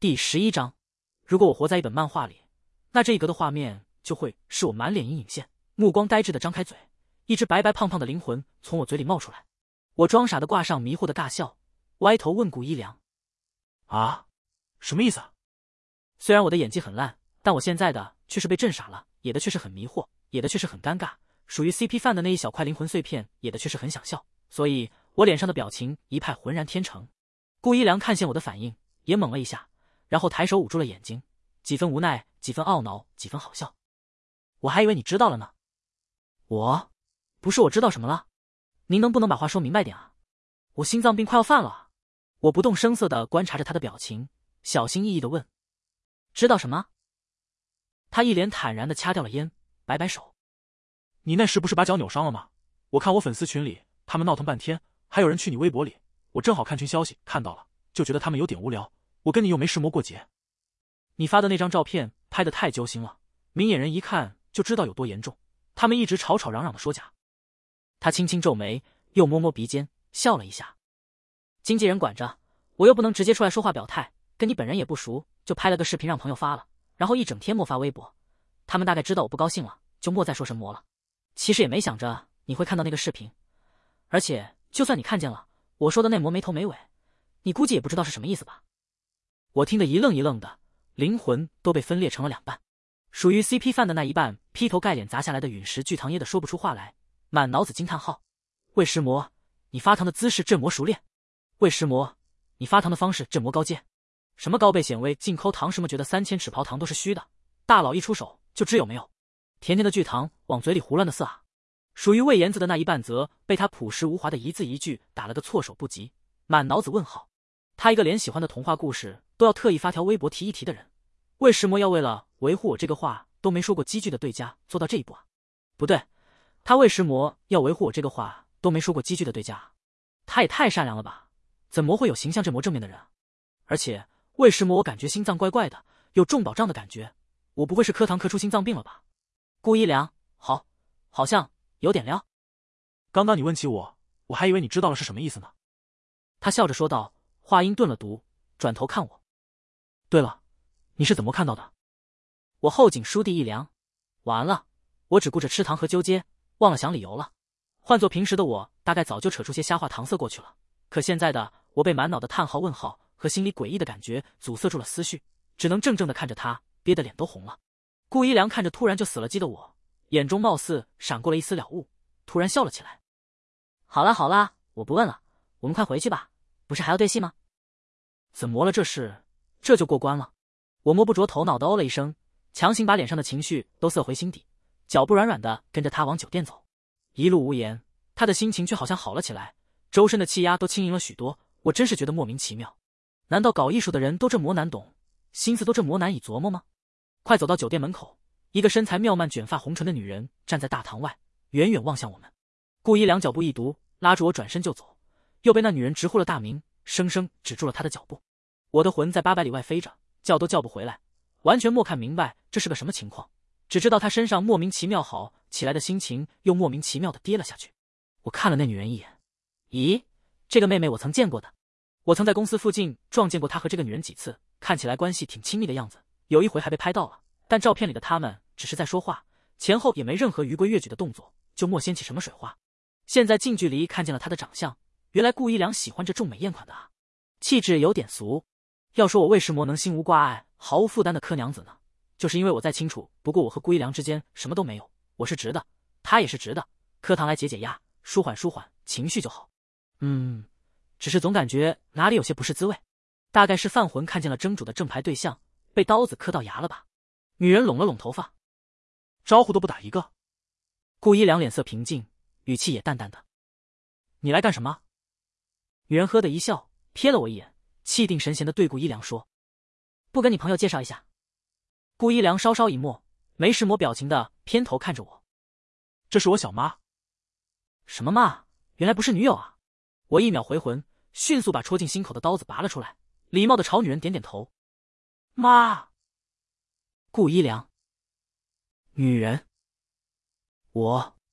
第11章，如果我活在一本漫画里，那这一格的画面就会是我满脸阴影线，目光呆滞的张开嘴，一只白白胖胖的灵魂从我嘴里冒出来。我装傻的挂上迷惑的大笑，歪头问顾一良：“ 啊，什么意思啊？” 虽然我的演技很烂，但我现在的却是被震傻了，野的却是很迷惑，野的却是很尴尬，属于 CP 饭的那一小块灵魂碎片，野的却是很想笑，所以我脸上的表情一派浑然天成。顾一良看见我的反应，也懵了一下，然后抬手捂住了眼睛，几分无奈，几分懊恼，几分好笑。我还以为你知道了呢。不是我知道什么了？您能不能把话说明白点啊？我心脏病快要犯了。我不动声色地观察着他的表情，小心翼翼地问：“知道什么？”他一脸坦然地掐掉了烟，摆摆手：“ 你那时不是把脚扭伤了吗？我看我粉丝群里他们闹腾半天，还有人去你微博里，我正好看群消息看到了，就觉得他们有点无聊。我跟你又没世魔过节。 你发的那张照片拍得太揪心了，明眼人一看就知道有多严重。他们一直吵吵嚷嚷的说假。”他轻轻皱眉，又摸摸鼻尖，笑了一下：“经纪人管着，我又不能直接出来说话表态，跟你本人也不熟，就拍了个视频让朋友发了，然后一整天莫发微博。他们大概知道我不高兴了，就莫再说神魔了。其实也没想着你会看到那个视频，而且就算你看见了，我说的那魔没头没尾，你估计也不知道是什么意思吧？”我听得一愣一愣的，灵魂都被分裂成了两半。属于 CP 饭的那一半劈头盖脸砸下来的陨石巨糖噎得说不出话来，满脑子惊叹号：“魏石魔，你发糖的姿势镇魔熟练！魏石魔，你发糖的方式镇魔高阶！什么高倍显微净抠糖，什么觉得3000尺刨糖都是虚的，大佬一出手就知有没有！甜甜的巨糖往嘴里胡乱的塞啊！”属于魏延子的那一半则被他朴实无华的一字一句打了个措手不及，满脑子问号。他一个连喜欢的童话故事都要特意发条微博提一提的人，魏石魔要为了维护我这个话都没说过积聚的对家做到这一步啊？不对，他魏石魔要维护我这个话都没说过积聚的对家，他也太善良了吧？怎么会有形象这么正面的人啊？而且魏石魔我感觉心脏怪怪的，有中饱胀的感觉，我不会是磕糖磕出心脏病了吧？顾一良，好像有点料。 刚刚你问起我还以为你知道了是什么意思呢。 他笑着说道，话音顿了读，转头看我：“对了，你是怎么看到的？”我后颈舒地一凉，完了，我只顾着吃糖和纠结，忘了想理由了。换做平时的我，大概早就扯出些瞎话搪塞过去了。可现在的我被满脑的叹号问号和心里诡异的感觉阻塞住了思绪，只能怔怔地看着他，憋得脸都红了。顾一良看着突然就死了机的我，眼中貌似闪过了一丝了悟，突然笑了起来：“好啦，我不问了，我们快回去吧，不是还要对戏吗？”怎么了这是？这就过关了？我摸不着头脑的哦了一声，强行把脸上的情绪都塞回心底，脚步软软的跟着他往酒店走。一路无言，他的心情却好像好了起来，周身的气压都轻盈了许多。我真是觉得莫名其妙，难道搞艺术的人都这魔难懂，心思都这魔难以琢磨吗？快走到酒店门口，一个身材妙曼卷发红唇的女人站在大堂外，远远望向我们。顾一良脚步一读，拉住我转身就走，又被那女人直呼了大名，生生止住了他的脚步。我的魂在800里外飞着，叫都叫不回来，完全没看明白这是个什么情况，只知道他身上莫名其妙好起来的心情又莫名其妙的跌了下去。我看了那女人一眼，咦，这个妹妹我曾见过的，我曾在公司附近撞见过她和这个女人几次，看起来关系挺亲密的样子，有一回还被拍到了，但照片里的他们只是在说话，前后也没任何逾规越矩的动作，就莫掀起什么水花。现在近距离看见了她的长相，原来顾一良喜欢这重美艳款的啊，气质有点俗。要说我为什么能心无挂碍毫无负担的磕娘子呢，就是因为我再清楚不过我和顾一良之间什么都没有，我是直的，他也是直的，磕糖来解解压，舒缓情绪就好。只是总感觉哪里有些不是滋味，大概是犯魂看见了蒸煮的正牌对象被刀子磕到牙了吧。女人拢了拢头发， 招呼都不打一个。 顾一良脸色平静，语气也淡淡的：“你来干什么？”女人呵的一笑，瞥了我一眼，气定神闲的对顾一良说：“不跟你朋友介绍一下？”顾一良稍稍一默，没什么表情的偏头看着我：“ 这是我小妈。” 什么妈？原来不是女友啊！我一秒回魂，迅速把戳进心口的刀子拔了出来，礼貌的朝女人点点头：“妈。”顾一良，女人，我